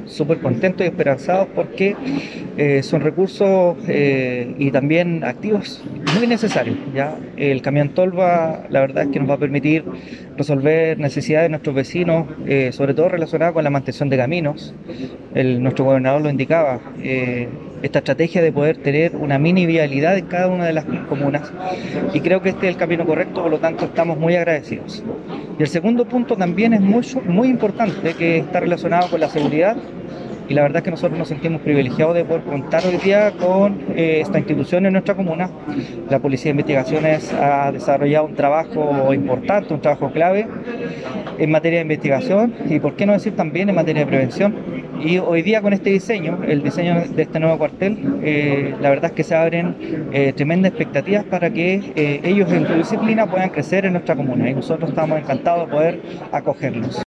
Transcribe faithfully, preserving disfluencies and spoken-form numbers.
súper contentos y esperanzados porque eh, son recursos eh, y también activos muy necesarios. ¿Ya? El camión Tolva, la verdad es que nos va a permitir resolver necesidades de nuestros vecinos, eh, sobre todo relacionadas con la mantención de caminos. El, nuestro gobernador lo indicaba, eh, esta estrategia de poder tener una mini vialidad en cada una de las comunas, y creo que este es el camino correcto, por lo tanto estamos muy agradecidos. Y el segundo punto también es muy, muy importante, que está relacionado con la seguridad, y la verdad es que nosotros nos sentimos privilegiados de poder contar hoy día con eh, esta institución en nuestra comuna. La Policía de Investigaciones ha desarrollado un trabajo importante, un trabajo clave en materia de investigación y, por qué no decir, también en materia de prevención. Y hoy día, con este diseño, el diseño de este nuevo cuartel, eh, la verdad es que se abren eh, tremendas expectativas para que eh, ellos en su disciplina puedan crecer en nuestra comuna, y nosotros estamos encantados de poder acogerlos.